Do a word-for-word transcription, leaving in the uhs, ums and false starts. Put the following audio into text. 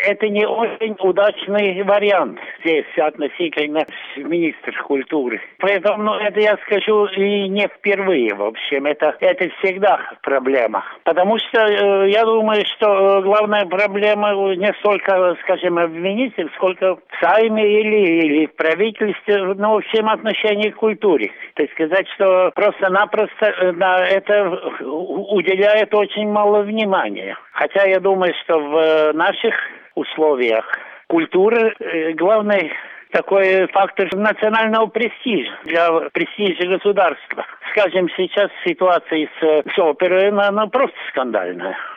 это не очень удачный вариант здесь относительно министра культуры. Поэтому ну, это я скажу и не впервые, в общем. Это, это всегда проблема. Потому что э, я думаю, что главная проблема не столько, скажем, в министре, сколько в Сайме или, или в правительстве, но в общем отношении к культуре. То есть сказать, что просто-напросто на это уделяет очень мало внимания. Хотя я думаю, что в наших условиях культура э, главный такой фактор национального престижа, для престижа государства. Скажем, сейчас ситуация с, с оперой, она, она просто скандальная.